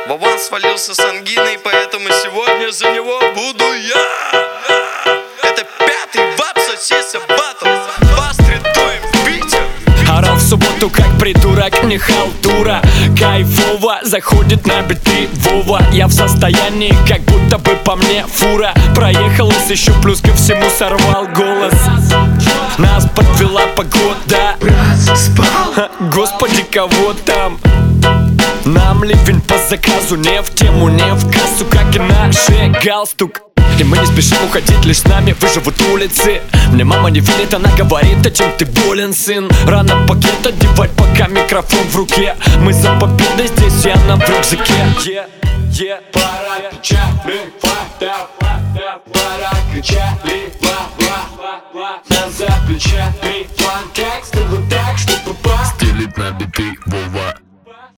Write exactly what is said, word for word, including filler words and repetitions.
Вован свалился с ангиной, поэтому сегодня за него буду я. Это пятый вап, сосиса батл. Постритуем в бите. Орал в субботу как придурок, не халтура. Кайфово, заходит на биты Вова. Я в состоянии, как будто бы по мне фура проехалась, еще плюс ко всему сорвал голос. Нас подвела погода. Ха, господи, кого там? Нам ливень по заказу, не в тему, не в кассу, как и наш галстук. И мы не спешим уходить, лишь с нами выживут улицы. Мне мама не верит, она говорит, а чем ты болен, сын? Рано пакет одевать, пока микрофон в руке. Мы за победой здесь, и она в рюкзаке. yeah, yeah. Пора кричали, фактов, пора кричали, ла-ла-ла. Нас за плечами фанка.